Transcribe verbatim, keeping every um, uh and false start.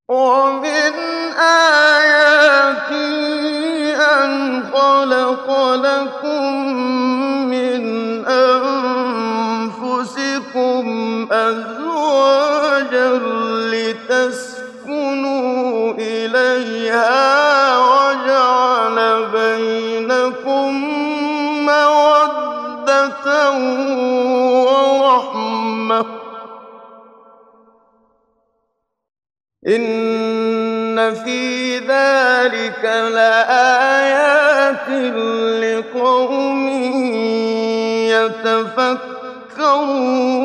وَمِنْ آيَاتِهِ أَنْ خَلَقَ لَكُم مِّنْ أَنفُسِكُمْ أَزْوَاجًا لِّتَسْكُنُوا إِلَيْهَا وَجَعَلَ بَيْنَكُم مَّوَدَّةً وَرَحْمَةً ۚ إِنَّ فِي ذَٰلِكَ لَآيَاتٍ لِّقَوْمٍ يَتَفَكَّرُونَ